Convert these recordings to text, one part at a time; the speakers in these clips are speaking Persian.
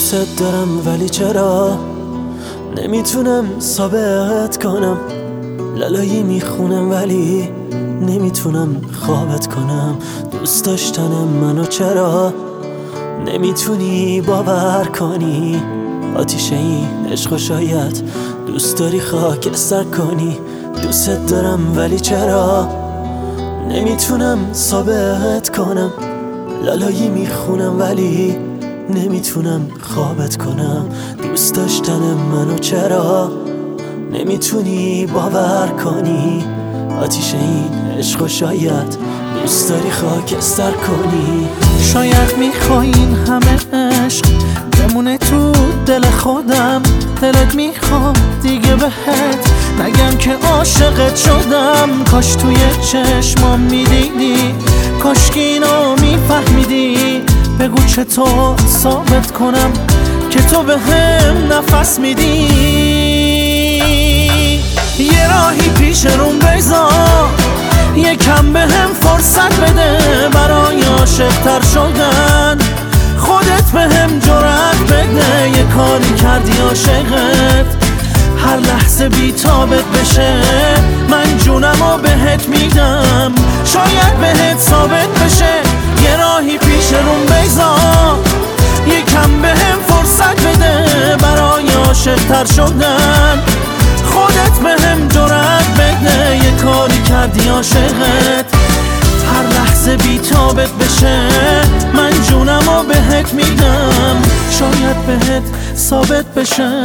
دوست دارم ولی چرا نمیتونم ثابت کنم، لالایی میخونم ولی نمیتونم خوابت کنم. دوست داشتن منو چرا نمیتونی باور کنی؟ آتیش این عشق شاید دوست داری خاکستر کنی. دوست دارم ولی چرا نمیتونم ثابت کنم، لالایی میخونم ولی نمیتونم خوابت کنم. دوست داشتن منو چرا نمیتونی باور کنی؟ آتیش این عشق شاید دوست داری خاکستر کنی. شاید میخوای این همه عشق بمونه تو دل خودم، دلت میخواد دیگه بهت نگم که عاشقت شدم. کاش توی چشمام میدیدی، کاش که اینو میفهمیدی. بگو چطور ثابت کنم که تو به هم نفس میدی. یه راهی پیش روم بذار، یکم به هم فرصت بده برای عاشق‌تر شدن. خودت به هم جرأت بده، یه کاری کردی عاشقت هر لحظه بی تابت بشه. من جونمو بهت میدم، شاید بهت ثابت بشه. یه راهی پیش روم بذار، یکم به هم فرصت بده برای عاشق‌تر شدن. خودت به هم جرأت بده، یه کاری کردی عاشقت هر لحظه بی تابت بشه. من جونمو بهت میدم، شاید بهت ثابت بشه.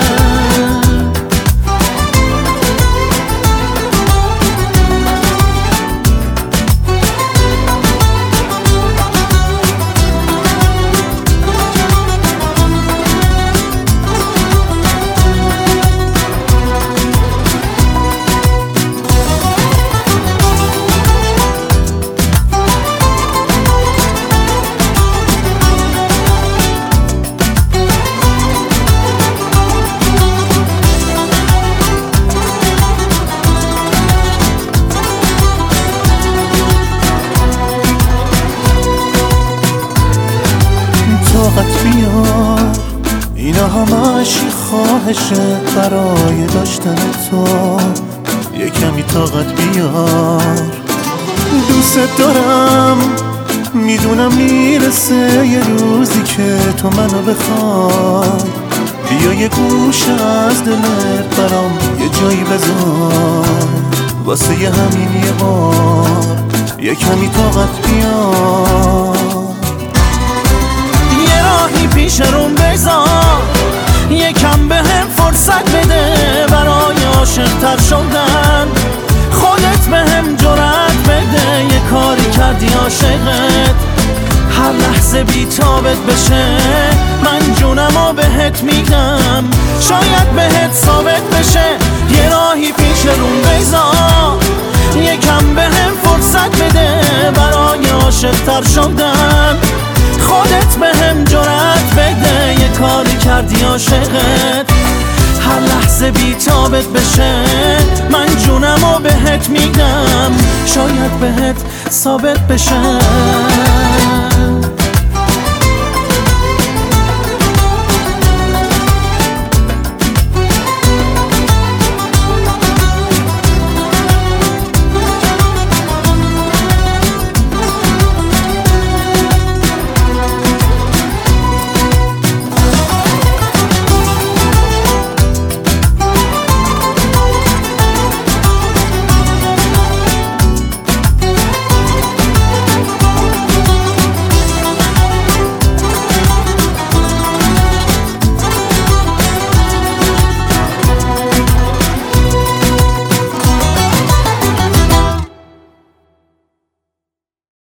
بیار اینا همش خواهشه برای داشتن تو. یه کمی طاقت بیار، دوست دارم میدونم میرسه یه روزی که تو منو بخوای. بیا یه گوشه از دلت برام یه جایی بذار، واسه یه همین یه بار یه کمی طاقت بیار. پیش روم بذار، یکم به هم فرصت بده برای عاشق‌تر شدن. خودت به هم جرأت بده، یه کاری کردی عاشقت هر لحظه بی تابت بشه. من جونمو بهت میدم، شاید بهت ثابت بشه. یه راهی پیش روم بذار، یکم به هم فرصت بده برای عاشق‌تر شدن. خودت به هم جرأت بده، یه کاری کردی عاشقت هر لحظه بی تابت بشه. من جونمو بهت میدم، شاید بهت ثابت بشه.